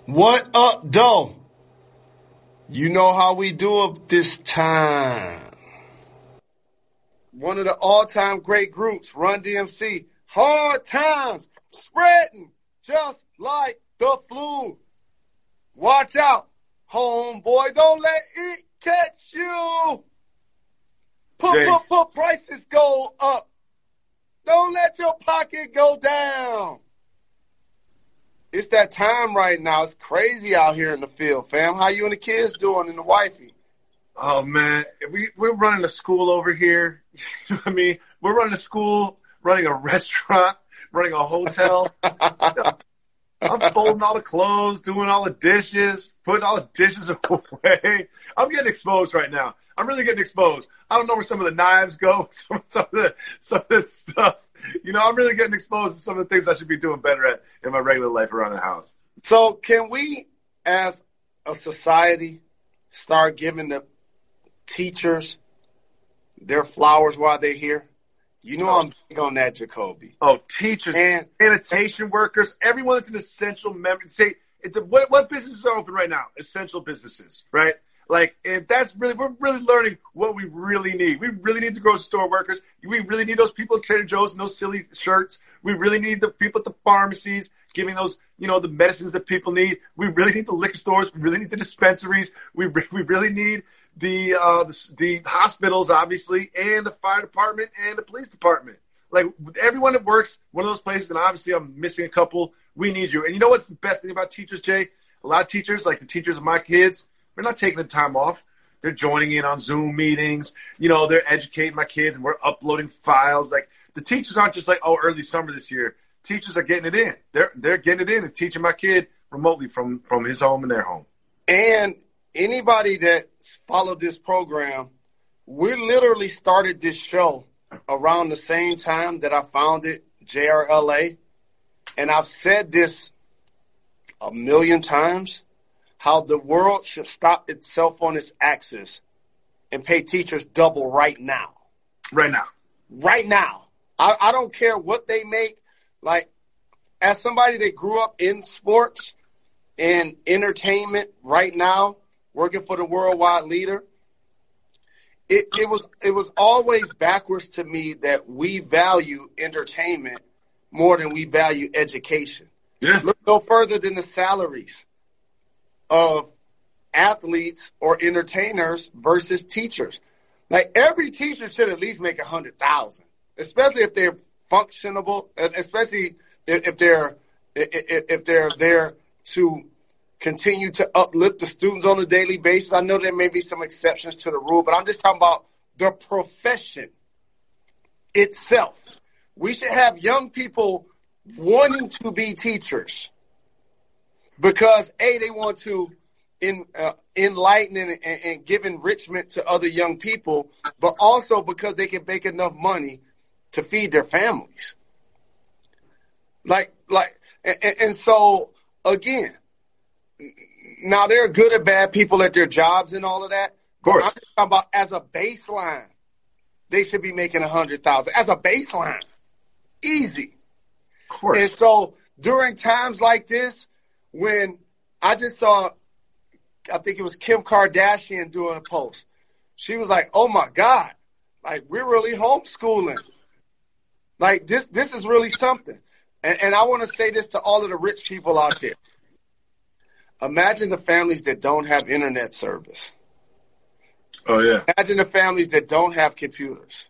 What up, though? You know how we do it this time. One of the all-time great groups, Run DMC. Hard times, spreading just like the flu. Watch out, homeboy, don't let it catch you. Put prices go up. Don't let your pocket go down. It's that time right now. It's crazy out here in the field, fam. How you and the kids doing and the wifey? Oh, man. We're running a school over here. You know what I mean? We're running a school, running a restaurant, running a hotel. I'm folding all the clothes, doing all the dishes, putting all the dishes away. I'm getting exposed right now. I'm really getting exposed. I don't know where some of the knives go, some of this stuff. You know, I'm really getting exposed to some of the things I should be doing better at in my regular life around the house. So can we, as a society, start giving the teachers their flowers while they're here? You know I'm big on that, Jacoby. Oh, teachers, and sanitation workers, everyone that's an essential member. Say, what businesses are open right now? Essential businesses, right? Like, and we're really learning what we really need. We really need the grocery store workers. We really need those people at Trader Joe's and those silly shirts. We really need the people at the pharmacies giving those, the medicines that people need. We really need the liquor stores. We really need the dispensaries. We really need the hospitals, obviously, and the fire department and the police department. Like, everyone that works one of those places, and obviously I'm missing a couple, we need you. And you know what's the best thing about teachers, Jay? A lot of teachers, like the teachers of my kids, they're not taking the time off. They're joining in on Zoom meetings. They're educating my kids, and we're uploading files. Like, the teachers aren't just like, oh, early summer this year. Teachers are getting it in. They're getting it in and teaching my kid remotely from his home and their home. And anybody that followed this program, we literally started this show around the same time that I founded JRLA. And I've said this a million times, how the world should stop itself on its axis and pay teachers double right now. Right now. Right now. I don't care what they make. Like, as somebody that grew up in sports and entertainment right now, working for the worldwide leader, it was always backwards to me that we value entertainment more than we value education. Yeah. Look no further than the salaries of athletes or entertainers versus teachers. Like, every teacher should at least make $100,000, especially if they're functionable, especially if they're there to continue to uplift the students on a daily basis. I know there may be some exceptions to the rule, but I'm just talking about the profession itself. We should have young people wanting to be teachers because, A, they want to enlighten and give enrichment to other young people, but also because they can make enough money to feed their families. And so, again, now there are good and bad people at their jobs and all of that. Of course. I'm talking about as a baseline, they should be making $100,000 as a baseline. Easy. Of course. And so during times like this, when I just saw, I think it was Kim Kardashian doing a post. She was like, oh my God, like, we're really homeschooling. Like, this is really something. And I want to say this to all of the rich people out there. Imagine the families that don't have internet service. Oh, yeah. Imagine the families that don't have computers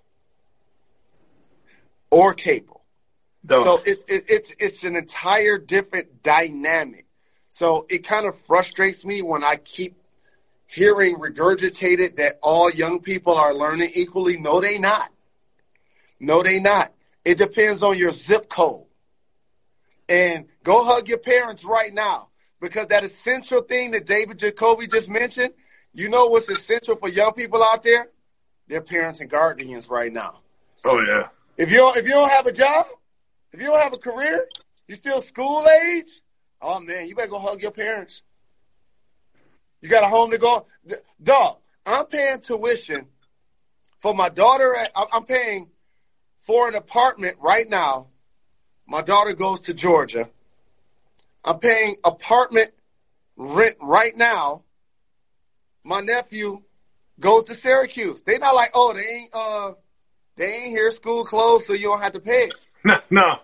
or cable. Don't. So it's an entire different dynamic. So it kind of frustrates me when I keep hearing regurgitated that all young people are learning equally. No, they not. No, they not. It depends on your zip code. And go hug your parents right now, because that essential thing that David Jacoby just mentioned, you know what's essential for young people out there? Their parents and guardians right now. Oh, yeah. If you don't have a job, if you don't have a career, you're still school age, oh, man, you better go hug your parents. You got a home to go. Dog, I'm paying tuition for my daughter. I'm paying for an apartment right now. My daughter goes to Georgia. I'm paying apartment rent right now, my nephew goes to Syracuse. They not like, oh, they ain't here, school closed, so you don't have to pay it. No.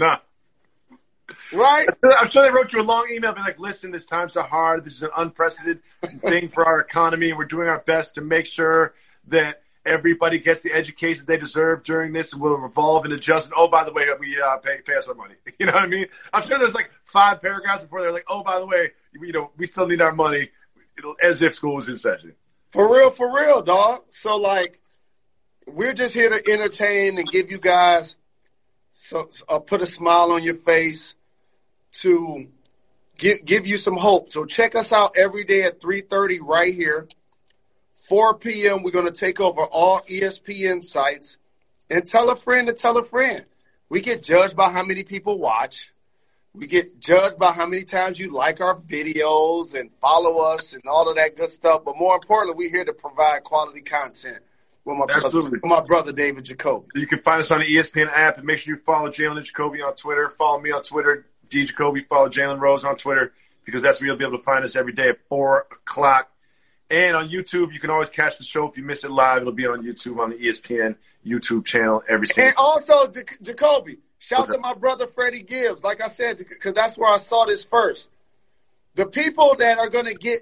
Right? I'm sure they wrote you a long email being like, listen, this times are hard. This is an unprecedented thing for our economy, and we're doing our best to make sure that everybody gets the education they deserve during this, and we'll evolve and adjust. And, oh, by the way, we pay us our money. You know what I mean? I'm sure there's like 5 paragraphs before they're like, oh, by the way, we still need our money, as if school was in session. For real, dog. So, like, we're just here to entertain and give you guys put a smile on your face to give you some hope. So check us out every day at 3:30 right here. 4 p.m., we're going to take over all ESPN sites. And tell a friend to tell a friend. We get judged by how many people watch. We get judged by how many times you like our videos and follow us and all of that good stuff. But more importantly, we're here to provide quality content with my brother David Jacoby. You can find us on the ESPN app, and make sure you follow Jalen Jacoby on Twitter. Follow me on Twitter, D Jacoby. Follow Jalen Rose on Twitter, because that's where you'll be able to find us every day at 4 o'clock. And on YouTube, you can always catch the show. If you miss it live, it'll be on YouTube on the ESPN YouTube channel every single And also, Jacoby, shout to my brother Freddie Gibbs. Like I said, because that's where I saw this first. The people that are going to get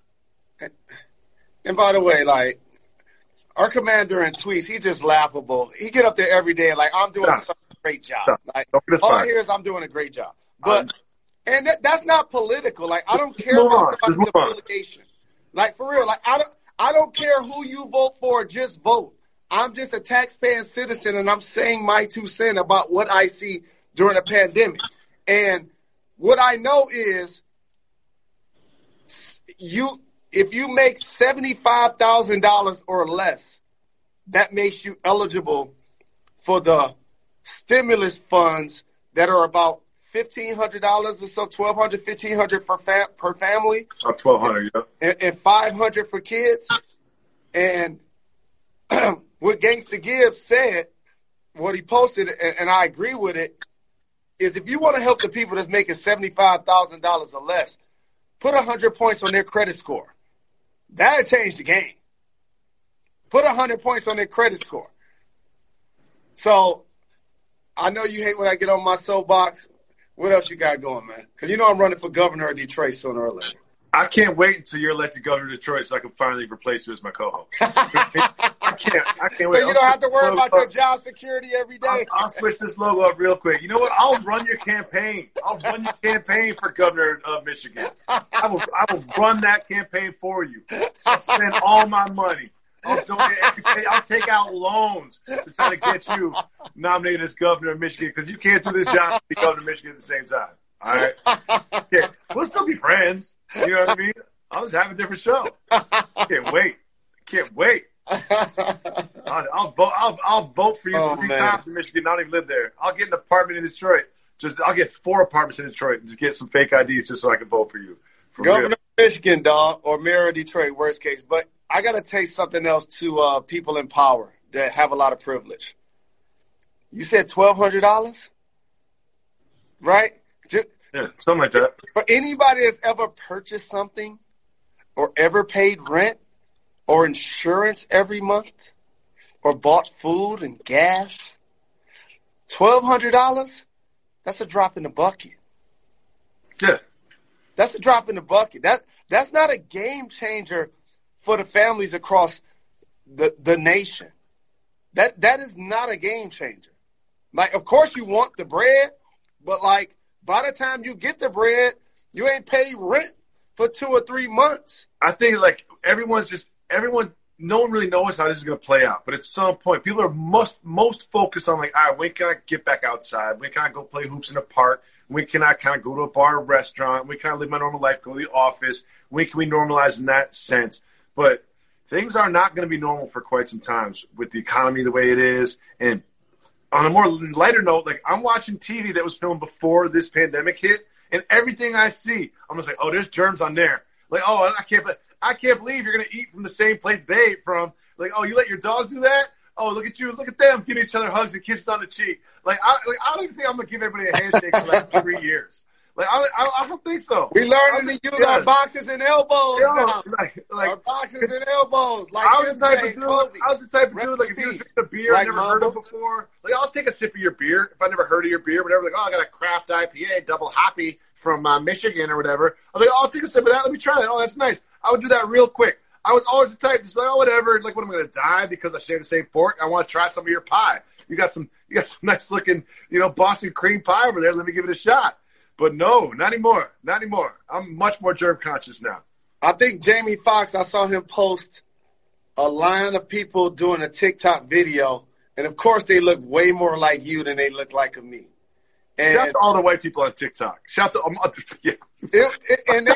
– and by the way, like, our commander in tweets, he's just laughable. He get up there every day and like, I'm doing such a great job. Like, all I hear is I'm doing a great job. But and that's not political. Like, I don't care about somebody's affiliation. Like, for real, like, I don't care who you vote for, just vote. I'm just a taxpaying citizen, and I'm saying my 2 cents about what I see during a pandemic. And what I know is if you make $75,000 or less, that makes you eligible for the stimulus funds that are about $1,500 or so, $1,200, $1,500 per family. About $1,200, yeah. And $500 for kids. And what Gangsta Gibbs said, what he posted, and I agree with it, is if you want to help the people that's making $75,000 or less, put 100 points on their credit score. That'll change the game. Put 100 points on their credit score. So I know you hate when I get on my soapbox. What else you got going, man? Because you know I'm running for governor of Detroit sooner or later. I can't wait until you're elected governor of Detroit so I can finally replace you as my co-host. I can't wait. So you don't have to worry about your job security every day. I'll switch this logo up real quick. You know what? I'll run your campaign. I'll run your campaign for governor of Michigan. I will run that campaign for you. I'll spend all my money. I'll donate everything. I'll take out loans to try to get you nominated as governor of Michigan, because you can't do this job and be governor of Michigan at the same time. All right? Yeah, we'll still be friends. You know what I mean? I'll just have a different show. Can't wait. I'll vote. I'll vote for you 3 times in Michigan. I don't even live there. I'll get an apartment in Detroit. I'll get 4 apartments in Detroit and just get some fake IDs just so I can vote for you. Governor of Michigan, dog, or mayor of Detroit, worst case. But I got to tell you something else to people in power that have a lot of privilege. You said $1,200, right? Yeah, something like that. For anybody that's ever purchased something or ever paid rent or insurance every month or bought food and gas, $1,200, that's a drop in the bucket. Yeah. That's a drop in the bucket. That's not a game changer for the families across the nation. That is not a game changer. Like, of course you want the bread, but like by the time you get the bread, you ain't paid rent for 2 or 3 months. I think like no one really knows how this is going to play out. But at some point, people are most focused on like, all right, when can I get back outside? When can I go play hoops in the park? When can I kind of go to a bar or restaurant? When can I live my normal life, go to the office? When can we normalize in that sense? But things are not going to be normal for quite some time with the economy the way it is. And on a more lighter note, like I'm watching TV that was filmed before this pandemic hit, and everything I see, I'm just like, oh, there's germs on there. Like, oh, I can't believe you're going to eat from the same plate they ate from. Like, oh, you let your dogs do that? Oh, look at you. Look at them giving each other hugs and kisses on the cheek. Like, I don't even think I'm going to give everybody a handshake for like 3 years. Like I don't think so. We learning to use our boxes and elbows now. Like our boxes and elbows. Like I was the type of dude. Like if you drink a beer I never heard of before, like I'll take a sip of your beer if I never heard of your beer, whatever. Like, oh, I got a craft IPA, double hoppy from Michigan or whatever. I'm like, oh, I'll take a sip of that. Let me try that. Oh, that's nice. I would do that real quick. I was always the type, just like, oh, whatever. Like, when I'm going to die because I share the same fork, I want to try some of your pie. You got some nice looking, Boston cream pie over there. Let me give it a shot. But no, not anymore. Not anymore. I'm much more germ conscious now. I think Jamie Foxx, I saw him post a line of people doing a TikTok video. And, of course, they look way more like you than they look like me. And shout out to all the white people on TikTok. Shout out to yeah. And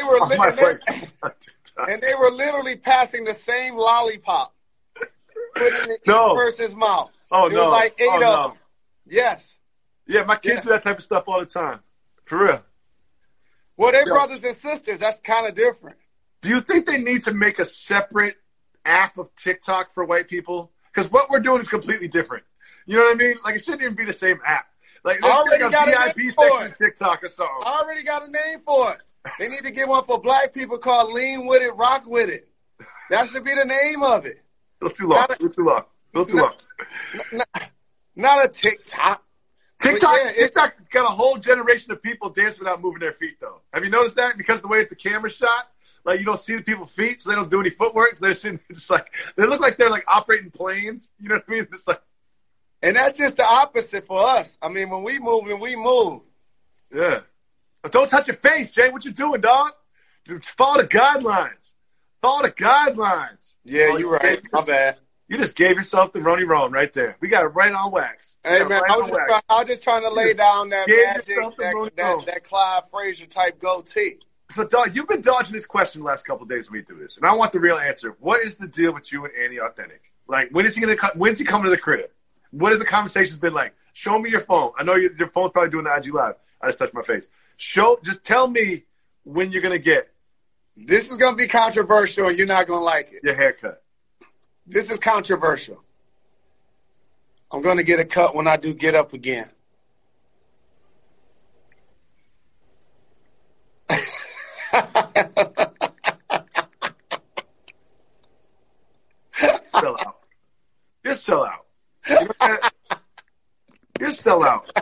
they were literally passing the same lollipop, putting it in the person's mouth. Oh, it was like 8 of them. Yes. Yeah, my kids do that type of stuff all the time. For real. Well, they're brothers and sisters. That's kind of different. Do you think they need to make a separate app of TikTok for white people? Because what we're doing is completely different. You know what I mean? Like, it shouldn't even be the same app. Like, I already got a name for it. TikTok or something. I already got a name for it. They need to get one for black people called Lean With It, Rock With It. That should be the name of it. A little too long. Not a TikTok. TikTok got a whole generation of people dancing without moving their feet, though. Have you noticed that? Because of the way the camera's shot, like, you don't see the people's feet, so they don't do any footwork. So they're sitting just like, they look like they're like operating planes. You know what I mean? It's like, and that's just the opposite for us. I mean, when we move. Yeah. But don't touch your face, Jay. What you doing, dog? Follow the guidelines. Yeah, you're right. My bad. You just gave yourself the Ronnie Rone right there. We got it right on wax. Hey, man, I was just trying to lay down that magic, that Clyde Frazier type goatee. So, dog, you've been dodging this question the last couple of days when we do this, and I want the real answer. What is the deal with you and Andy Authentic? Like, when's he coming to the crib? What has the conversations been like? Show me your phone. I know your phone's probably doing the IG Live. I just touched my face. Just tell me when you're going to get. This is going to be controversial, and you're not going to like it. Your haircut. This is controversial. I'm going to get a cut when I do get up again. Sell out. Just sell out. Just sell out.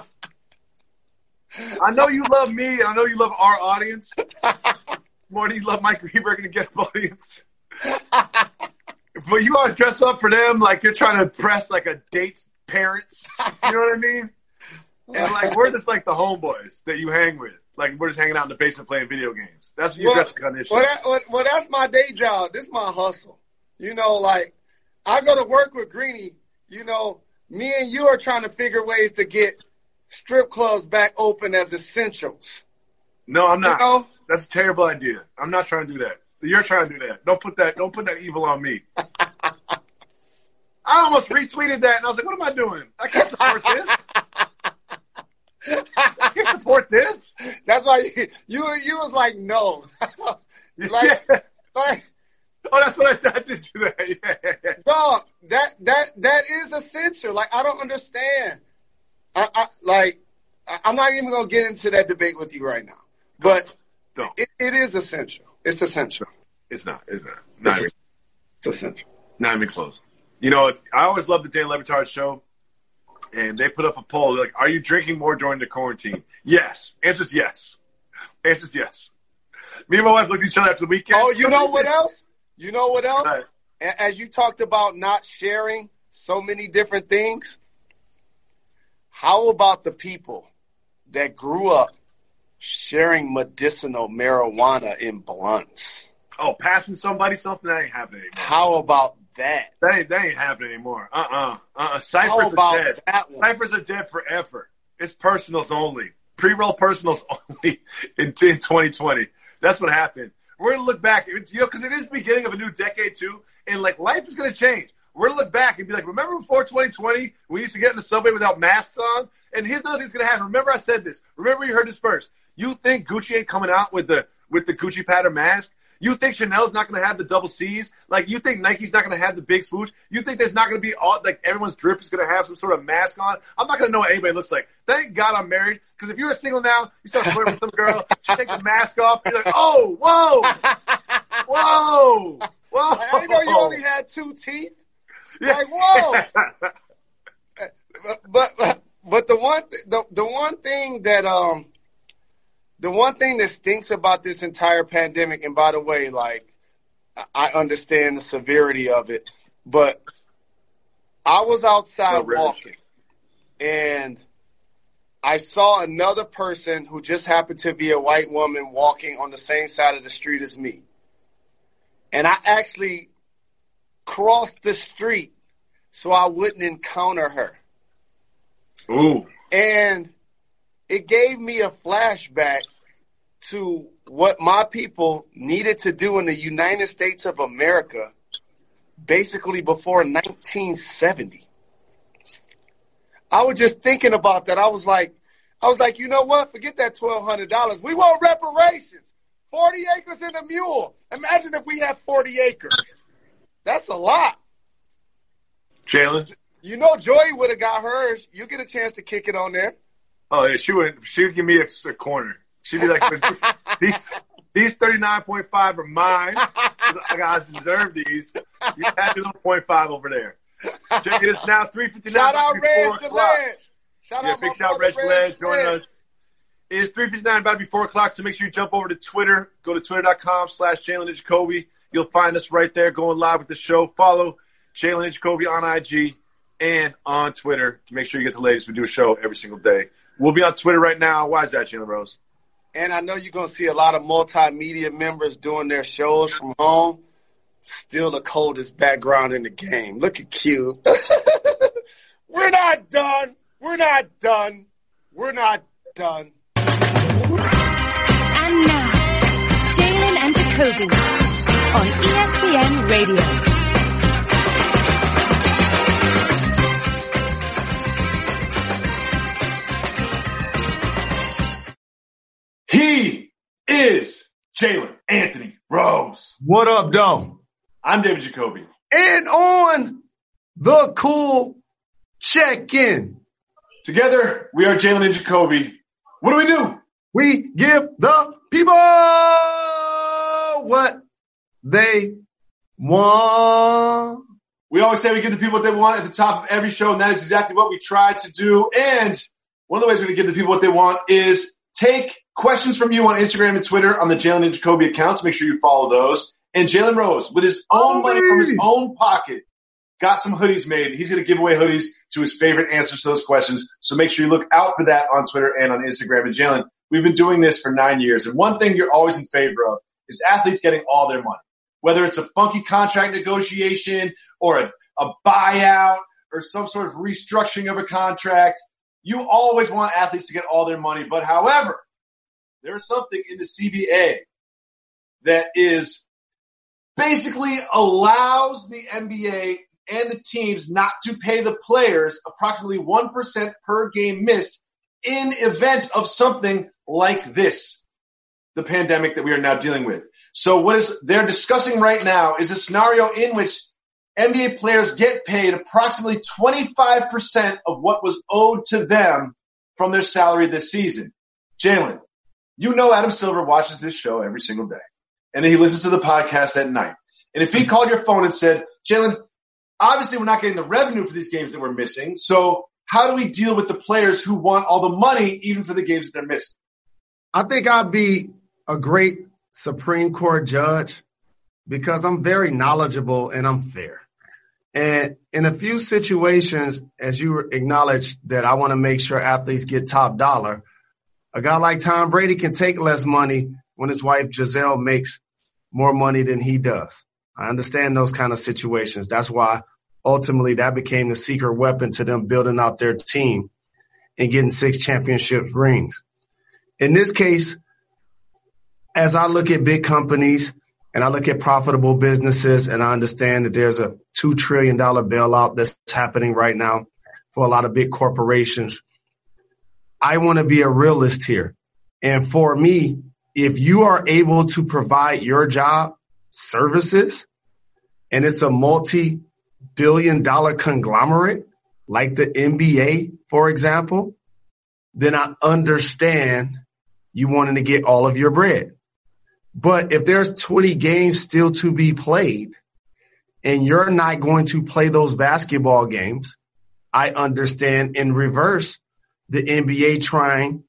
I know you love me. I know you love our audience more than you love Mike Greenberg and the Get Up audience. But you always dress up for them like you're trying to impress like a date's parents. You know what I mean? And like we're just like the homeboys that you hang with. Like we're just hanging out in the basement playing video games. That's what you dress on this show. Well, that's my day job. This is my hustle. Like I go to work with Greeny. Me and you are trying to figure ways to get strip clubs back open as essentials. No, I'm not. That's a terrible idea. I'm not trying to do that. You're trying to do that. Don't put that evil on me. I almost retweeted that, and I was like, what am I doing? I can't support this. I can't support this. That's why you was like, no. Oh, that's what I did do that. Yeah. Dog, that is essential. Like, I don't understand. I'm not even going to get into that debate with you right now. But it is essential. It's essential. It's not. It's essential. Not even close. I always loved the Dan Le Batard show, and they put up a poll. They're like, are you drinking more during the quarantine? Yes. Answer's yes. Me and my wife looked at each other after the weekend. Oh, you know what else? Right. As you talked about not sharing so many different things, how about the people that grew up sharing medicinal marijuana in blunts? Oh, passing somebody something? That ain't happening anymore. How about that? That ain't happening anymore. Ciphers are dead. Ciphers are dead forever. It's personals only. Pre-roll personals only in 2020. That's what happened. We're going to look back, because it is the beginning of a new decade, too, and, life is going to change. We're going to look back and be like, remember before 2020, we used to get in the subway without masks on? And here's another thing's going to happen. Remember I said this. Remember you heard this first. You think Gucci ain't coming out with the Gucci pattern mask? You think Chanel's not going to have the double C's? Like, you think Nike's not going to have the big swoosh? You think there's not going to be everyone's drip is going to have some sort of mask on? I'm not going to know what anybody looks like. Thank God I'm married, because if you're a single now, you start flirting with some girl, she takes the mask off, and you're like, oh, whoa, whoa, whoa. I didn't know you only had 2 teeth. Yeah. Like, whoa. But the one thing that stinks about this entire pandemic, and by the way, like, I understand the severity of it, but I was outside walking, and I saw another person who just happened to be a white woman walking on the same side of the street as me. And I actually crossed the street so I wouldn't encounter her. Ooh. And it gave me a flashback to what my people needed to do in the United States of America basically before 1970. I was just thinking about that. I was like, you know what? Forget that $1,200. We want reparations. 40 acres and a mule. Imagine if we had 40 acres. That's a lot. Jalen? You know Joy would have got hers. You get a chance to kick it on there. Oh, yeah, she would give me a corner. She'd be like, these 39.5 are mine. I guys deserve these. You have your little 0.5 over there. Check it, it's now 3:59. Shout out Reg DeLedge. Shout out big shout Reg DeLedge joining us. It is 3:59, about to be 4 o'clock, so make sure you jump over to Twitter. Go to twitter.com/Jalen Jacoby. You'll find us right there going live with the show. Follow Jalen Jacoby on IG and on Twitter to make sure you get the latest. We do a show every single day. We'll be on Twitter right now. Why is that, Jalen Rose? And I know you're going to see a lot of multimedia members doing their shows from home. Still the coldest background in the game. Look at Q. We're not done. We're not done. We're not done. And now, Jalen and Jacoby on ESPN Radio. He is Jalen Anthony Rose. What up, though? I'm David Jacoby. And on the cool check-in. Together, we are Jalen and Jacoby. What do? We give the people what they want. We always say we give the people what they want at the top of every show, and that is exactly what we try to do. And one of the ways we're going to give the people what they want is take questions from you on Instagram and Twitter on the Jalen and Jacoby accounts. Make sure you follow those. And Jalen Rose, with his own money from his own pocket, got some hoodies made. He's going to give away hoodies to his favorite answers to those questions. So make sure you look out for that on Twitter and on Instagram. And Jalen, we've been doing this for 9 years. And one thing you're always in favor of is athletes getting all their money. Whether it's a funky contract negotiation or a buyout or some sort of restructuring of a contract, you always want athletes to get all their money. But however, there is something in the CBA that is basically allows the NBA and the teams not to pay the players approximately 1% per game missed in event of something like this, the pandemic that we are now dealing with. So what they're discussing right now is a scenario in which NBA players get paid approximately 25% of what was owed to them from their salary this season. Jalen, you know Adam Silver watches this show every single day, and then he listens to the podcast at night. And if he called your phone and said, Jalen, obviously we're not getting the revenue for these games that we're missing, so how do we deal with the players who want all the money even for the games that they're missing? I think I'd be a great Supreme Court judge because I'm very knowledgeable and I'm fair. And in a few situations, as you acknowledged that I want to make sure athletes get top dollar, a guy like Tom Brady can take less money when his wife Giselle makes more money than he does. I understand those kind of situations. That's why ultimately that became the secret weapon to them building out their team and getting 6 championship rings. In this case, as I look at big companies and I look at profitable businesses and I understand that there's a $2 trillion bailout that's happening right now for a lot of big corporations, I want to be a realist here. And for me, if you are able to provide your job services and it's a multi-billion-dollar conglomerate like the NBA, for example, then I understand you wanting to get all of your bread. But if there's 20 games still to be played and you're not going to play those basketball games, I understand in reverse the NBA trying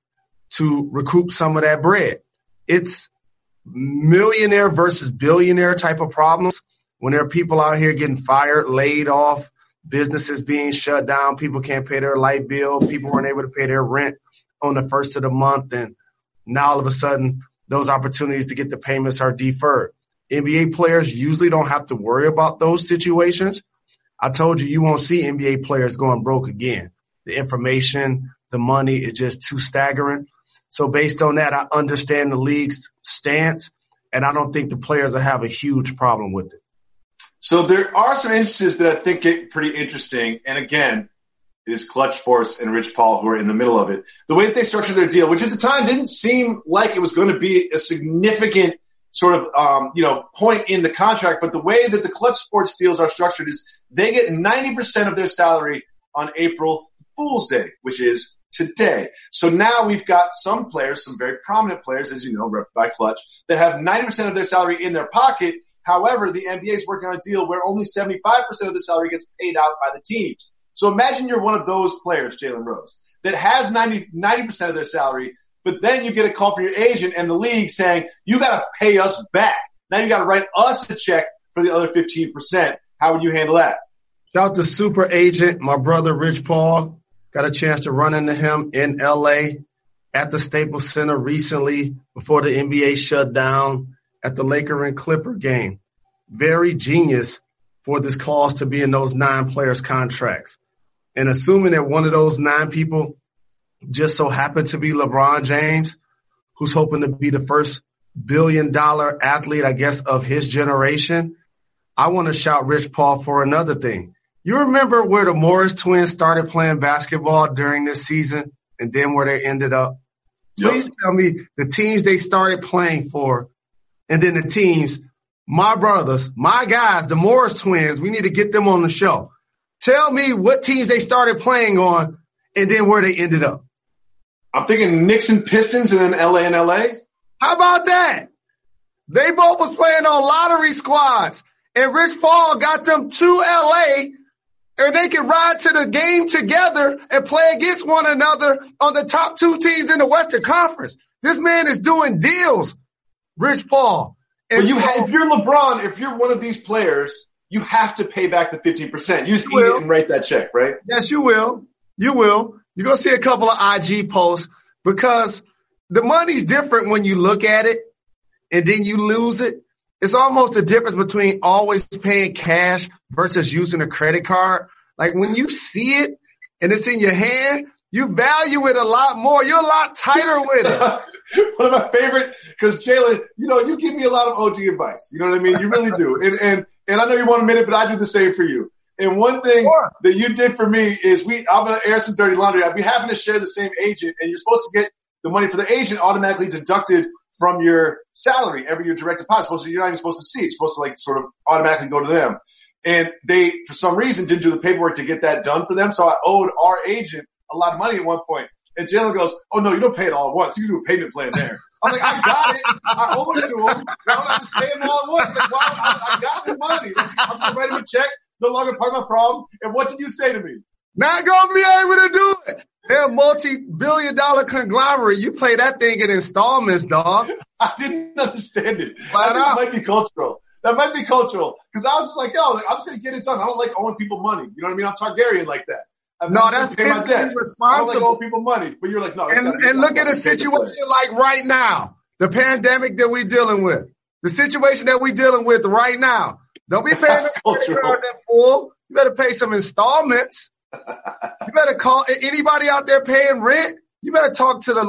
to recoup some of that bread. It's millionaire versus billionaire type of problems when there are people out here getting fired, laid off, businesses being shut down, people can't pay their light bill, people weren't able to pay their rent on the first of the month, and now all of a sudden those opportunities to get the payments are deferred. NBA players usually don't have to worry about those situations. I told you won't see NBA players going broke again. The information, the money is just too staggering. So based on that, I understand the league's stance, and I don't think the players will have a huge problem with it. So there are some instances that I think get pretty interesting. And again, it is Clutch Sports and Rich Paul who are in the middle of it. The way that they structured their deal, which at the time didn't seem like it was going to be a significant sort of, point in the contract. But the way that the Clutch Sports deals are structured is they get 90% of their salary on April Fool's Day, which is today. So now we've got some players, some very prominent players, as you know, represented by Clutch, that have 90% of their salary in their pocket. However, the NBA is working on a deal where only 75% of the salary gets paid out by the teams. So imagine you're one of those players, Jalen Rose, that has 90% of their salary, but then you get a call from your agent and the league saying, you got to pay us back. Now you got to write us a check for the other 15%. How would you handle that? Shout out to super agent, my brother Rich Paul. Got a chance to run into him in L.A. at the Staples Center recently before the NBA shut down at the Laker and Clipper game. Very genius for this clause to be in those 9 players' contracts. And assuming that one of those 9 people just so happened to be LeBron James, who's hoping to be the first billion-dollar athlete, I guess, of his generation, I want to shout Rich Paul for another thing. You remember where the Morris twins started playing basketball during this season and then where they ended up? Yep. Please tell me the teams they started playing for and then the teams, my brothers, my guys, the Morris twins, we need to get them on the show. Tell me what teams they started playing on and then where they ended up. I'm thinking Knicks and Pistons and then LA and LA. How about that? They both was playing on lottery squads and Rich Paul got them to LA and they can ride to the game together and play against one another on the top 2 teams in the Western Conference. This man is doing deals, Rich Paul. And if you're LeBron, if you're one of these players, you have to pay back the 15%. You just eat it and write that check, right? Yes, you will. You will. You're going to see a couple of IG posts because the money's different when you look at it and then you lose it. It's almost the difference between always paying cash versus using a credit card. Like when you see it and it's in your hand, you value it a lot more. You're a lot tighter with it. One of my favorite, because Jalen, you give me a lot of OG advice. You know what I mean? You really do. And I know you want a minute, but I do the same for you. And one thing that you did for me is I'm going to air some dirty laundry. I'd be having to share the same agent, and you're supposed to get the money for the agent automatically deducted from your salary every year, direct deposit. You're not even supposed to see it. You're supposed to sort of automatically go to them. And they, for some reason, didn't do the paperwork to get that done for them. So I owed our agent a lot of money at one point. And Jalen goes, "Oh, no, you don't pay it all at once. You can do a payment plan there." I'm like, I got it. I owe it to him. Why don't I just pay him all at once? Like, I got the money. I'm going to write him a check. No longer part of my problem. And what did you say to me? Not going to be able to do it. They're a multi-billion-dollar conglomerate. You play that thing in installments, dog. I didn't understand it. That might be cultural. That might be cultural. Because I was just like, I'm just going to get it done. I don't like owing people money. You know what I mean? I'm Targaryen like that. No, that's responsible. I don't like owing people money. But you're like, no. And look at a situation like right now, the pandemic that we're dealing with, the situation that we're dealing with right now. Don't be paying the credit card in full. You better pay some installments. You better call anybody out there paying rent. You better talk to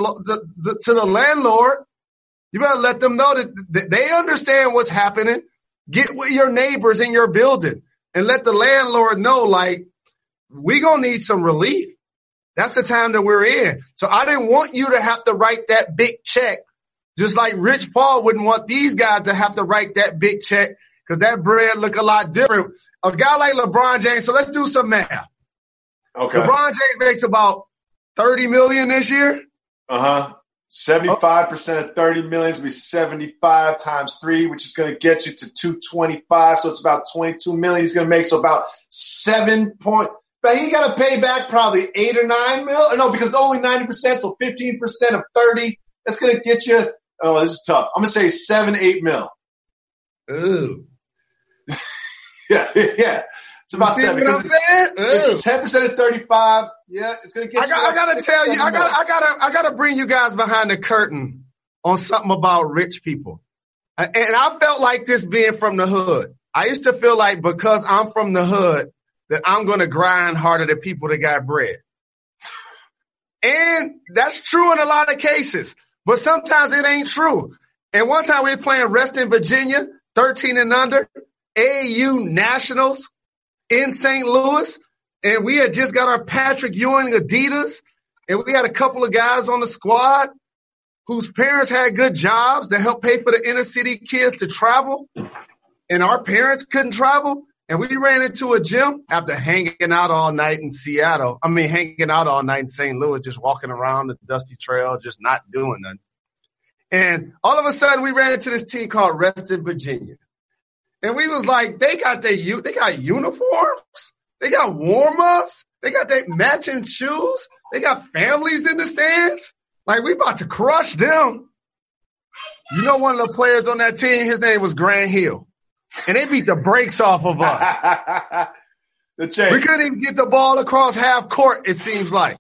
the landlord. You better let them know that they understand what's happening. Get with your neighbors in your building and let the landlord know, like, we're going to need some relief. That's the time that we're in. So I didn't want you to have to write that big check Just like Rich Paul wouldn't want these guys to have to write that big check because that bread look a lot different. A guy like LeBron James, so let's do some math. Okay. LeBron James makes about $30 million this year. 75% of 30 million is going to be 75 times 3, which is going to get you to 225. So it's about 22 million he's going to make. So about 7 point. But he got to pay back probably 8 or 9 mil. No, because it's only 90%. So 15% of 30. That's going to get you. Oh, this is tough. I'm going to say 7, 8 mil. Ooh. Yeah. It's about 7. It's 10% of 35. Yeah, it's gonna get. I gotta tell you, I gotta bring you guys behind the curtain on something about rich people. And I felt like this being from the hood. I used to feel like because I'm from the hood that I'm gonna grind harder than people that got bread. And that's true in a lot of cases, but sometimes it ain't true. And one time we were playing Reston, Virginia, 13 and under, AAU Nationals in St. Louis. And we had just got our Patrick Ewing Adidas, and we had a couple of guys on the squad whose parents had good jobs that helped pay for the inner city kids to travel, and our parents couldn't travel. And we ran into a gym after hanging out all night in hanging out all night in St. Louis, just walking around the dusty trail, just not doing nothing. And all of a sudden, we ran into this team called Reston, Virginia. And we was like, they got uniforms. They got warm-ups. They got their matching shoes. They got families in the stands. Like, we about to crush them. You know, one of the players on that team, his name was Grant Hill. And they beat the brakes off of us. We couldn't even get the ball across half court, it seems like.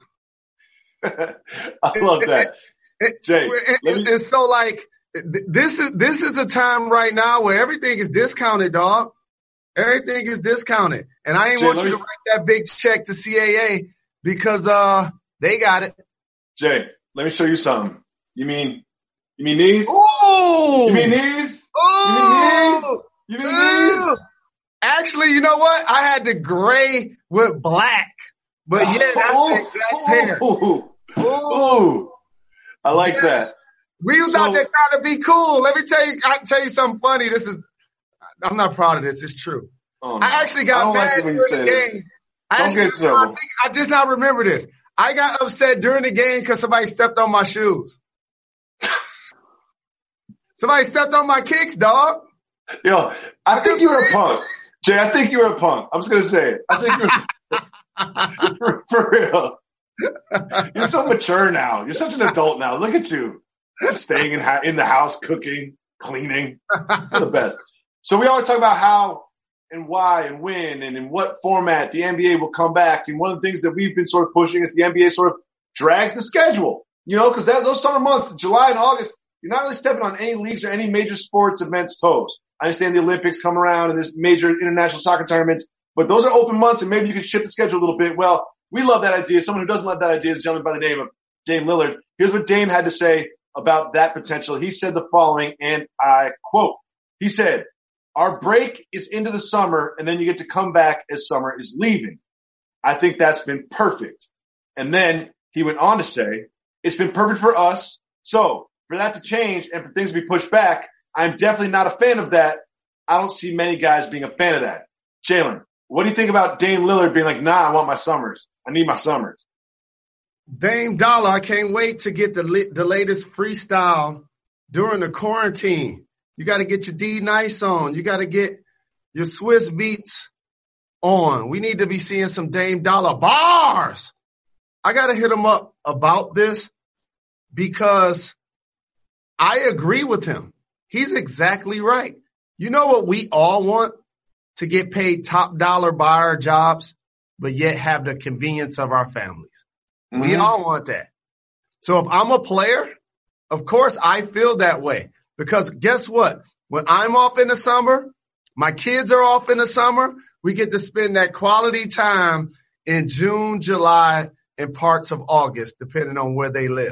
I love that. Jay, it's so like, this is a time right now where everything is discounted, dog. Everything is discounted. And I ain't want you to write that big check to CAA because they got it. Jay, let me show you something. You mean knees? Ooh! You mean knees? Ooh! You mean knees? Actually, you know what? I had the gray with black. But yeah, that's the exact hair. Ooh. I like that. We was out there trying to be cool. Let me tell you something funny. I'm not proud of this. It's true. Oh, no. I actually got mad during the game. I just not remember this. I got upset during the game because somebody stepped on my shoes. Somebody stepped on my kicks, dog. Yo, I think you were a punk. Jay, I think you were a punk. I'm just going to say it. I think you were for real. You're so mature now. You're such an adult now. Look at you. Just staying in the house, cooking, cleaning. You're the best. So we always talk about how and why and when and in what format the NBA will come back. And one of the things that we've been sort of pushing is the NBA sort of drags the schedule, because those summer months, July and August, you're not really stepping on any leagues or any major sports events' toes. I understand the Olympics come around and there's major international soccer tournaments, but those are open months and maybe you can shift the schedule a little bit. Well, we love that idea. Someone who doesn't love that idea is a gentleman by the name of Dame Lillard. Here's what Dame had to say about that potential. He said the following, and I quote, he said, "Our break is into the summer, and then you get to come back as summer is leaving. I think that's been perfect." And then he went on to say, "It's been perfect for us. So for that to change and for things to be pushed back, I'm definitely not a fan of that. I don't see many guys being a fan of that." Jalen, what do you think about Dame Lillard being like, "Nah, I want my summers. I need my summers"? Dame Dollar, I can't wait to get the latest freestyle during the quarantine. You got to get your D Nice on. You got to get your Swiss Beats on. We need to be seeing some Dame Dollar bars. I got to hit him up about this because I agree with him. He's exactly right. You know what we all want? To get paid top dollar by our jobs, but yet have the convenience of our families. Mm-hmm. We all want that. So if I'm a player, of course I feel that way. Because guess what? When I'm off in the summer, my kids are off in the summer, we get to spend that quality time in June, July, and parts of August, depending on where they live.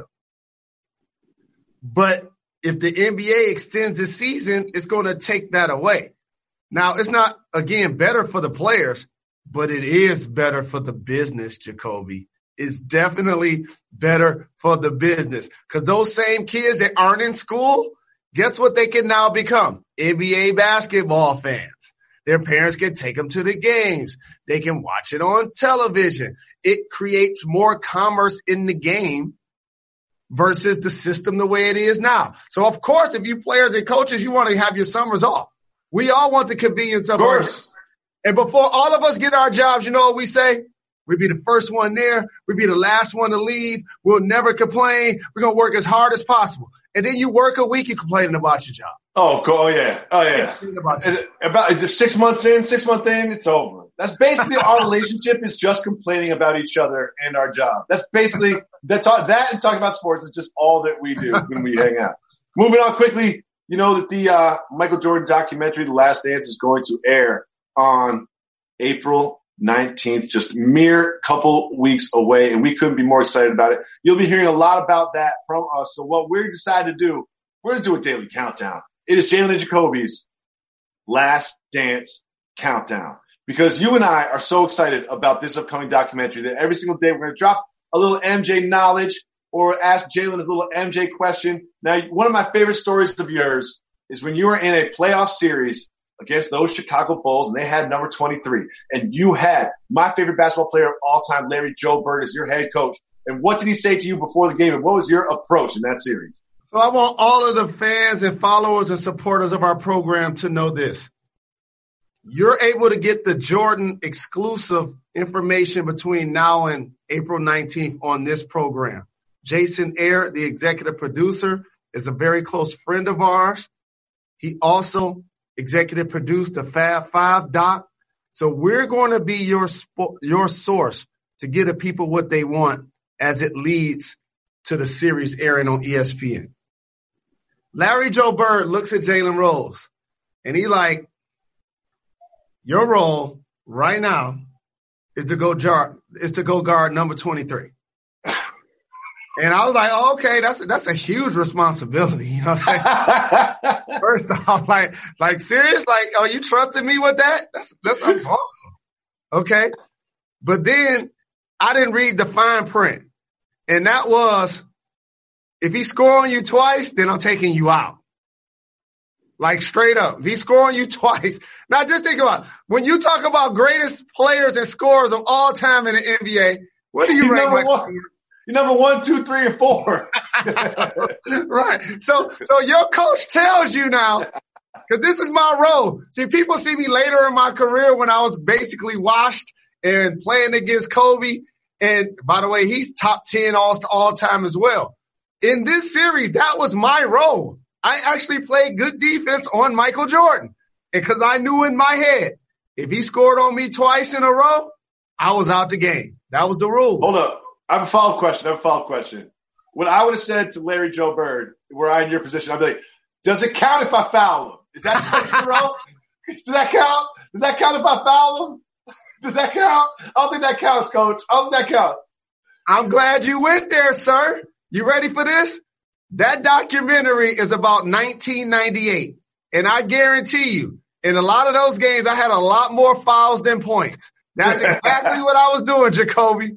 But if the NBA extends the season, it's going to take that away. Now, it's not, again, better for the players, but it is better for the business, Jacoby. is definitely better for the business. Because those same kids that aren't in school, guess what they can now become? NBA basketball fans. Their parents can take them to the games. They can watch it on television. It creates more commerce in the game versus the system the way it is now. So, of course, if you players and coaches, you want to have your summers off. We all want the convenience of our job. And before all of us get our jobs, you know what we say? We'll be the first one there. We'll be the last one to leave. We'll never complain. We're going to work as hard as possible. And then you work a week, you're complaining about your job. Oh, cool. Oh, yeah. About 6 months in, 6 months in, it's over. That's basically our relationship is just complaining about each other and our job. That's basically that and talking about sports is just all that we do when we hang out. Moving on quickly, you know that the Michael Jordan documentary, The Last Dance, is going to air on April 19th, just mere couple weeks away, and we couldn't be more excited about it. You'll be hearing a lot about that from us. So what we're decided to do, we're going to do a daily countdown. It is Jalen and Jacoby's Last Dance Countdown. Because you and I are so excited about this upcoming documentary that every single day we're going to drop a little MJ knowledge or ask Jalen a little MJ question. Now, one of my favorite stories of yours is when you were in a playoff series against those Chicago Bulls, and they had number 23. And you had my favorite basketball player of all time, Larry Joe Bird, as your head coach. And what did he say to you before the game, and what was your approach in that series? So I want all of the fans and followers and supporters of our program to know this. You're able to get the Jordan exclusive information between now and April 19th on this program. Jason Ayer, the executive producer, is a very close friend of ours. He also executive produced the Fab Five doc. So we're going to be your source to give the people what they want as it leads to the series airing on ESPN. Larry Joe Bird looks at Jalen Rose and he like, your role right now is to go guard number 23. And I was like, oh, okay, that's a huge responsibility. You know what I'm saying? First off, like serious? Like, are you trusting me with that? That's awesome. Okay. But then I didn't read the fine print. And that was, if he score on you twice, then I'm taking you out. Like straight up. If he's scoring you twice. Now just think about it. When you talk about greatest players and scorers of all time in the NBA, what do you rank? You're number 1, 2, 3, and 4. Right. So your coach tells you now, because this is my role. See, people see me later in my career when I was basically washed and playing against Kobe. And by the way, he's top 10 all time as well. In this series, that was my role. I actually played good defense on Michael Jordan because I knew in my head, if he scored on me twice in a row, I was out the game. That was the rule. Hold up. I have a follow-up question. What I would have said to Larry Joe Bird, were I in your position, I'd be like, does it count if I foul him? Is that twice in a row? Does that count? Does that count if I foul him? Does that count? I don't think that counts, Coach. I don't think that counts. I'm glad you went there, sir. You ready for this? That documentary is about 1998. And I guarantee you, in a lot of those games, I had a lot more fouls than points. That's exactly what I was doing, Jacoby.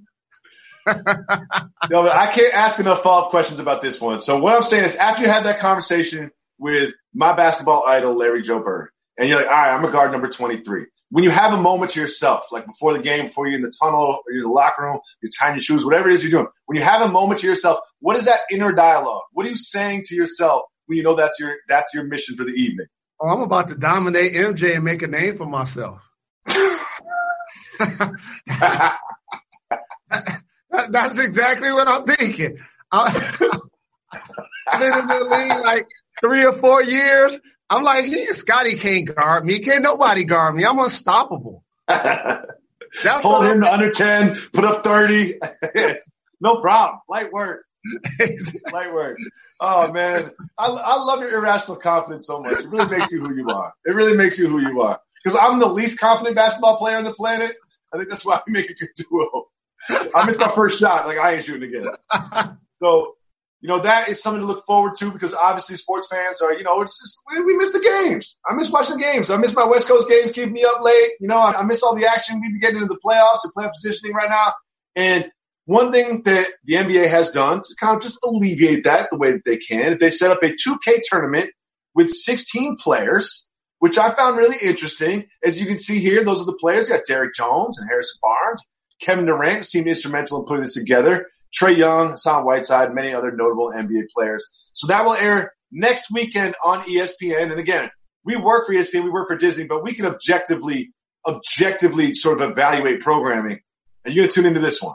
No, but I can't ask enough follow-up questions about this one. So what I'm saying is after you had that conversation with my basketball idol, Larry Joe Bird, and you're like, all right, I'm a guard number 23. When you have a moment to yourself, like before the game, before you're in the tunnel or you're in the locker room, you're tying your shoes, whatever it is you're doing, when you have a moment to yourself, what is that inner dialogue? What are you saying to yourself when you know that's your mission for the evening? Oh, I'm about to dominate MJ and make a name for myself. That's exactly what I'm thinking. I've been in the league like 3 or 4 years. I'm like, Scotty can't guard me. Can't nobody guard me. I'm unstoppable. Hold him to under 10, put up 30. No problem. Light work. Light work. Oh, man. I love your irrational confidence so much. It really makes you who you are. It really makes you who you are. Because I'm the least confident basketball player on the planet. I think that's why we make a good duo. I missed my first shot. Like, I ain't shooting again. So, that is something to look forward to because obviously sports fans are, it's just, we miss the games. I miss watching the games. I miss my West Coast games keeping me up late. I miss all the action. We've been getting into the playoffs and playoff positioning right now. And one thing that the NBA has done to kind of just alleviate that the way that they can, they set up a 2K tournament with 16 players, which I found really interesting. As you can see here, those are the players. You got Derrick Jones and Harrison Barnes, Kevin Durant seemed instrumental in putting this together, Trae Young, Hassan Whiteside, many other notable NBA players. So that will air next weekend on ESPN. And again, we work for ESPN, we work for Disney, but we can objectively sort of evaluate programming. And you're going to tune into this one.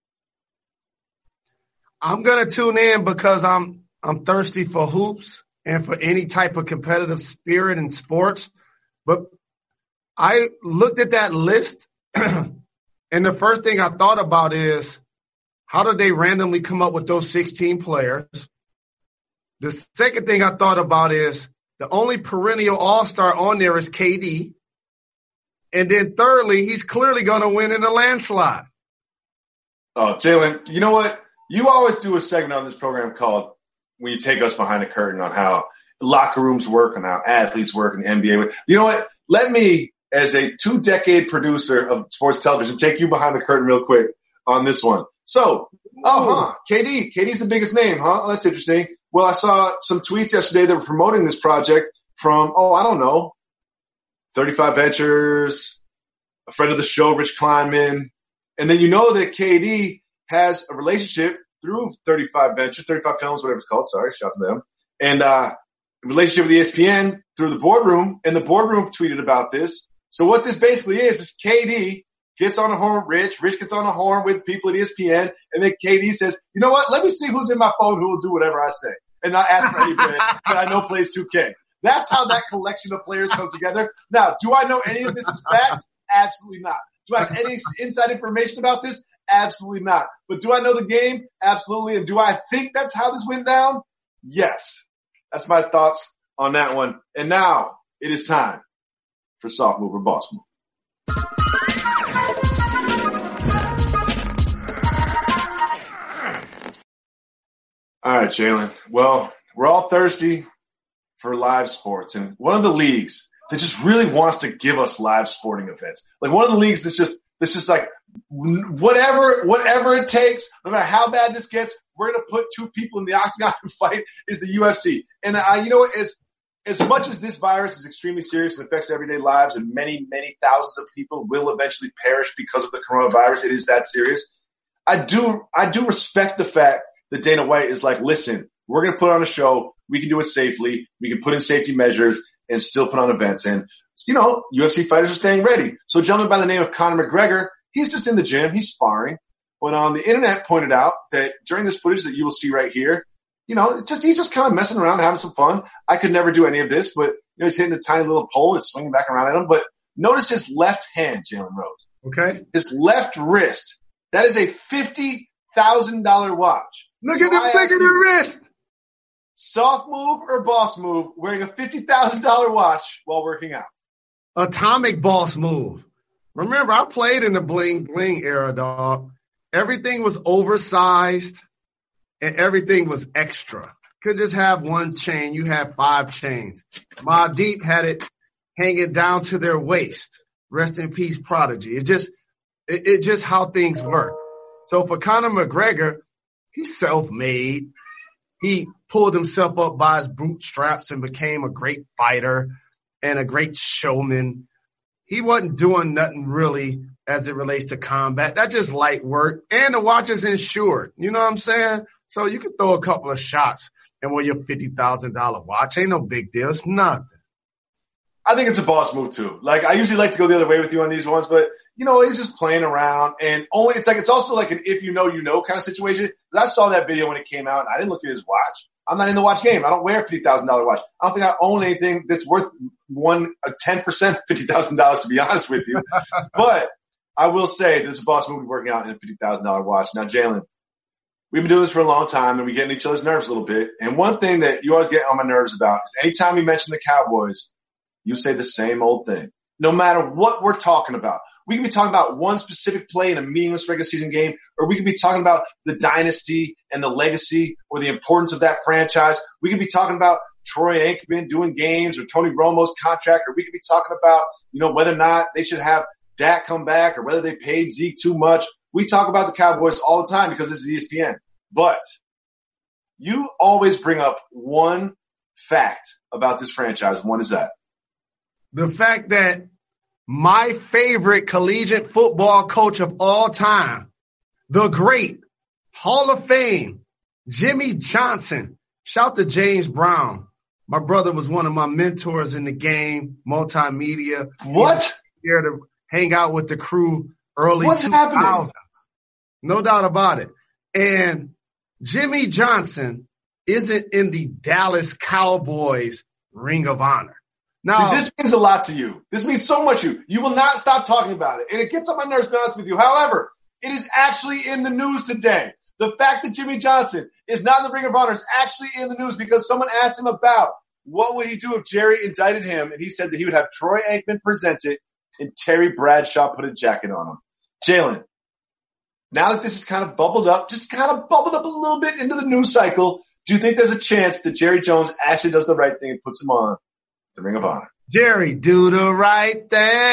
I'm going to tune in because I'm thirsty for hoops and for any type of competitive spirit in sports. But I looked at that list, and the first thing I thought about is, how did they randomly come up with those 16 players? The second thing I thought about is the only perennial all-star on there is KD. And then thirdly, he's clearly going to win in a landslide. Oh, Jalen, you know what? You always do a segment on this program called when you take us behind the curtain on how locker rooms work and how athletes work in the NBA. You know what? Let me, as a 2-decade producer of sports television, take you behind the curtain real quick on this one. So, KD's the biggest name, huh? That's interesting. Well, I saw some tweets yesterday that were promoting this project from, 35 Ventures, a friend of the show, Rich Kleinman. And then you know that KD has a relationship through 35 Ventures, 35 Films, whatever it's called. Sorry, shout out to them. And a relationship with ESPN through the boardroom. And the boardroom tweeted about this. So what this basically is KD gets on the horn with Rich gets on the horn with people at ESPN, and then KD says, you know what, let me see who's in my phone who will do whatever I say. And not ask for any bread that I know plays 2K. That's how that collection of players comes together. Now, do I know any of this is fact? Absolutely not. Do I have any inside information about this? Absolutely not. But do I know the game? Absolutely. And do I think that's how this went down? Yes. That's my thoughts on that one. And now it is time for Soft Move or Boss Move. All right, Jalen. Well, we're all thirsty for live sports. And one of the leagues that just really wants to give us live sporting events, like one of the leagues that's just like whatever it takes, no matter how bad this gets, we're going to put 2 people in the octagon and fight, is the UFC. And you know what, as much as this virus is extremely serious and affects everyday lives and many, many thousands of people will eventually perish because of the coronavirus, it is that serious. I do respect the fact that Dana White is like, listen, we're going to put on a show. We can do it safely. We can put in safety measures and still put on events. And, you know, UFC fighters are staying ready. So a gentleman by the name of Conor McGregor, he's just in the gym. He's sparring. But the internet pointed out that during this footage that you will see right here, you know, he's just kind of messing around, having some fun. I could never do any of this, but, you know, he's hitting a tiny little pole. It's swinging back around at him. But notice his left hand, Jalen Rose. Okay. His left wrist. That is a $50,000 watch. Look at the wrist. Soft move or boss move, wearing a $50,000 watch while working out? Atomic boss move. Remember, I played in the bling bling era, dog. Everything was oversized and everything was extra. Could just have one chain. You have 5 chains. Mobb Deep had it hanging down to their waist. Rest in peace, Prodigy. It just how things work. So for Conor McGregor, he's self-made. He pulled himself up by his bootstraps and became a great fighter and a great showman. He wasn't doing nothing really as it relates to combat. That's just light work. And the watch is insured. You know what I'm saying? So you can throw a couple of shots and wear your $50,000 watch. Ain't no big deal. It's nothing. I think it's a boss move too. Like, I usually like to go the other way with you on these ones, but you know, he's just playing around, and it's also like an if you know, you know kind of situation. I saw that video when it came out and I didn't look at his watch. I'm not in the watch game. I don't wear a $50,000 watch. I don't think I own anything that's worth 10% $50,000, to be honest with you. But I will say that it's a boss move working out in a $50,000 watch. Now, Jalen, we've been doing this for a long time and we get in each other's nerves a little bit. And one thing that you always get on my nerves about is anytime you mention the Cowboys, you say the same old thing. No matter what we're talking about. We could be talking about one specific play in a meaningless regular season game, or we could be talking about the dynasty and the legacy or the importance of that franchise. We could be talking about Troy Aikman doing games or Tony Romo's contract, or we could be talking about, you know, whether or not they should have Dak come back or whether they paid Zeke too much. We talk about the Cowboys all the time because this is ESPN. But you always bring up one fact about this franchise. And what is that? The fact that my favorite collegiate football coach of all time, the great Hall of Fame, Jimmy Johnson. Shout to James Brown. My brother was one of my mentors in the game, multimedia. What? Here to hang out with the crew early What's 2000s. happening? No doubt about it. And Jimmy Johnson isn't in the Dallas Cowboys Ring of Honor. Now, see, this means a lot to you. This means so much to you. You will not stop talking about it. And it gets on my nerves, to be honest with you. However, it is actually in the news today. The fact that Jimmy Johnson is not in the Ring of Honor is actually in the news because someone asked him about what would he do if Jerry indicted him, and he said that he would have Troy Aikman present it and Terry Bradshaw put a jacket on him. Jalen, now that this is kind of bubbled up, a little bit into the news cycle, do you think there's a chance that Jerry Jones actually does the right thing and puts him on the Ring of Honor? Jerry, do the right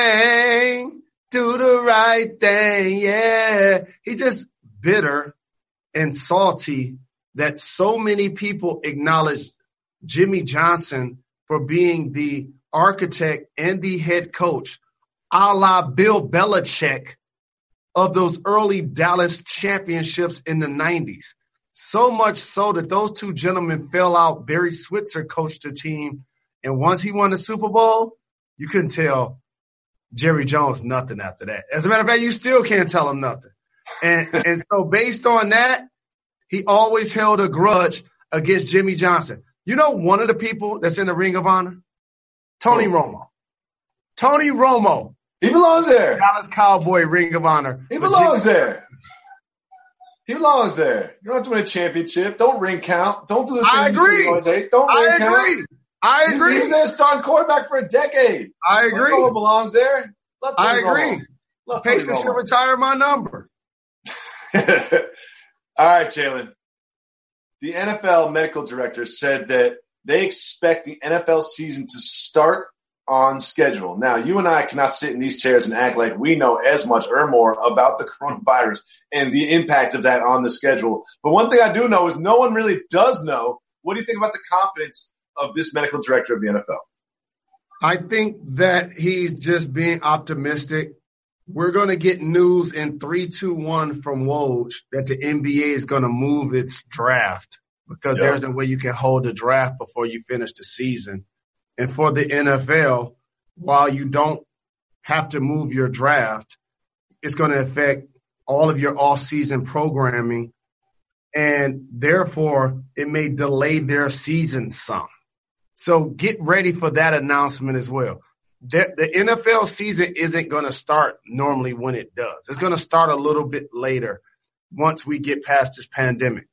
thing. Do the right thing, yeah. He just bitter and salty that so many people acknowledge Jimmy Johnson for being the architect and the head coach, a la Bill Belichick, of those early Dallas championships in the 90s. So much so that those two gentlemen fell out. Barry Switzer coached the team, and once he won the Super Bowl, you couldn't tell Jerry Jones nothing after that. As a matter of fact, you still can't tell him nothing. And so based on that, he always held a grudge against Jimmy Johnson. You know one of the people that's in the Ring of Honor? Tony Romo. Tony Romo. He belongs there. Dallas Cowboy Ring of Honor. He belongs there. He belongs there. You don't have to win a championship. Don't ring count. Don't do the thing I agree. you always hate. Don't ring count. I agree. He was their starting quarterback for a decade. I agree. Romo belongs there. I agree. Patience should retire my number. All right, Jalen. The NFL medical director said that they expect the NFL season to start on schedule. Now, you and I cannot sit in these chairs and act like we know as much or more about the coronavirus and the impact of that on the schedule. But one thing I do know is no one really does know. What do you think about the confidence of this medical director of the NFL? I think that he's just being optimistic. We're going to get news in 3-2-1 from Woj that the NBA is going to move its draft because there's no way you can hold a draft before you finish the season. And for the NFL, while you don't have to move your draft, it's going to affect all of your off-season programming, and therefore it may delay their season some. So get ready for that announcement as well. The NFL season isn't going to start normally when it does. It's going to start a little bit later once we get past this pandemic.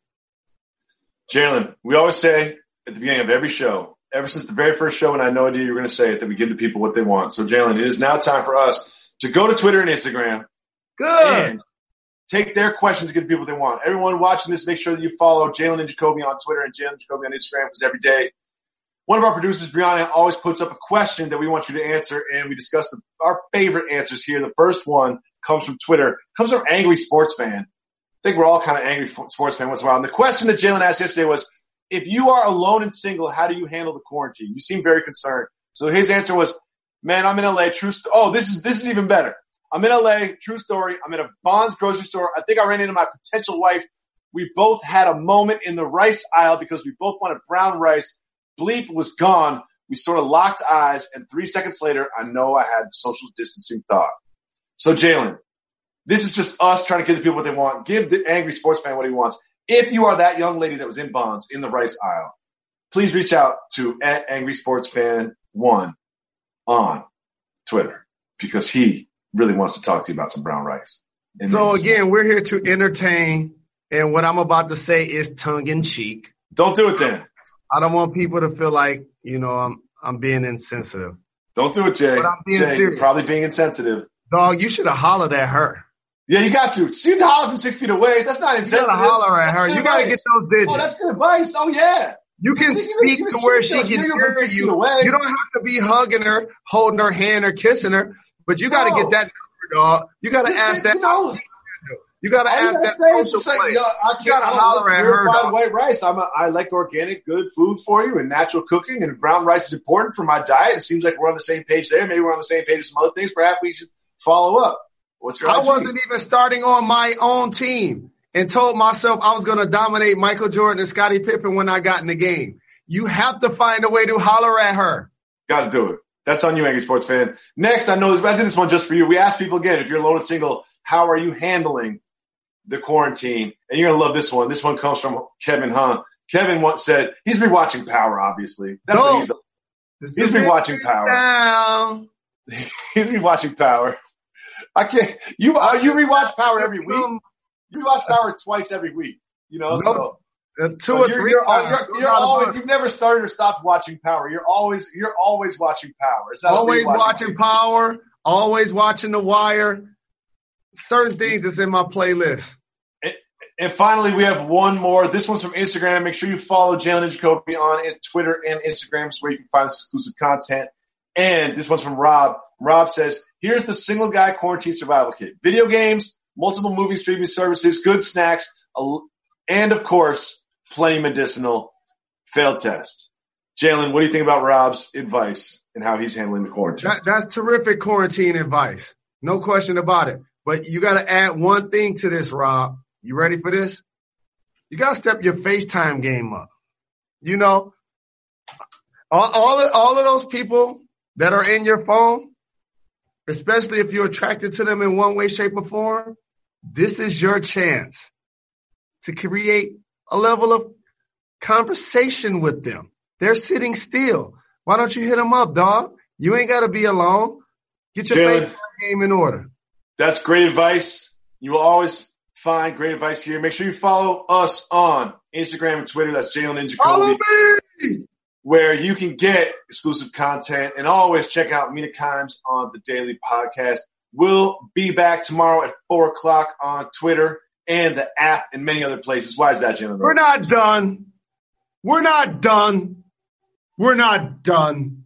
Jalen, we always say at the beginning of every show, ever since the very first show, and I had no idea you were going to say it, that we give the people what they want. So, Jalen, it is now time for us to go to Twitter and Instagram. Good. And take their questions and give the people what they want. Everyone watching this, make sure that you follow Jalen and Jacoby on Twitter and Jalen and Jacoby on Instagram because every day one of our producers, Brianna, always puts up a question that we want you to answer, and we discuss our favorite answers here. The first one comes from Twitter. Comes from Angry Sports Fan. I think we're all kind of angry sports fan once in a while. And the question that Jalen asked yesterday was, if you are alone and single, how do you handle the quarantine? You seem very concerned. So his answer was, man, I'm in LA. This is even better. I'm in LA. True story. I'm in a Bonds grocery store. I think I ran into my potential wife. We both had a moment in the rice aisle because we both wanted brown rice. Bleep was gone. We sort of locked eyes, and 3 seconds later, I know I had social distancing thought. So, Jalen, this is just us trying to give the people what they want. Give the angry sports fan what he wants. If you are that young lady that was in Bonds in the rice aisle, please reach out to @AngrySportsFan1 on Twitter because he really wants to talk to you about some brown rice. So, again, we're here to entertain, and what I'm about to say is tongue-in-cheek. Don't do it then. I don't want people to feel like, I'm being insensitive. Don't do it, Jay. But I'm being serious. You're probably being insensitive. Dog, you should have hollered at her. Yeah, you got to. See, to holler from 6 feet away, that's not insensitive. You got to holler at her. You got to get those digits. Oh, that's good advice. Oh, yeah. You can speak to where she can hear you. You don't have to be hugging her, holding her hand, or kissing her, but you got to get that number, dog. You got to ask that. You got to ask that social place. I can't holler at her. White rice. I like organic, good food for you and natural cooking, and brown rice is important for my diet. It seems like we're on the same page there. Maybe we're on the same page with some other things. Perhaps we should follow up. What's your IG? I wasn't even starting on my own team and told myself I was going to dominate Michael Jordan and Scottie Pippen when I got in the game. You have to find a way to holler at her. Got to do it. That's on you, Angry Sports Fan. Next, I did this one just for you. We asked people again, if you're loaded single, how are you handling the quarantine? And you're going to love this one. This one comes from Kevin Hunt. Kevin once said he's been watching Power, obviously. That's what he's been watching Power. He's been watching Power. I can't. You rewatch Power every week. You rewatch Power twice every week. You know, so two or three times. You're always. You've never started or stopped watching Power. You're always watching Power. Is that always watching Power? Always watching The Wire. Certain things that's in my playlist. And finally, we have one more. This one's from Instagram. Make sure you follow Jalen and Jacoby on Twitter and Instagram, so where you can find exclusive content. And this one's from Rob. Rob says, here's the single guy quarantine survival kit. Video games, multiple movie streaming services, good snacks, and, of course, plenty medicinal. Failed test. Jalen, what do you think about Rob's advice and how he's handling the quarantine? That's terrific quarantine advice. No question about it. But you got to add one thing to this, Rob. You ready for this? You got to step your FaceTime game up. You know, all of those people that are in your phone, especially if you're attracted to them in one way, shape, or form, this is your chance to create a level of conversation with them. They're sitting still. Why don't you hit them up, dog? You ain't got to be alone. Get your FaceTime game in order. That's great advice. You will always find great advice here. Make sure you follow us on Instagram and Twitter. That's Jalen and Jacoby. Follow me! Where you can get exclusive content, and always check out Mina Kimes on the Daily Podcast. We'll be back tomorrow at 4 o'clock on Twitter and the app and many other places. Why is that, Jalen? We're not done. We're not done. We're not done.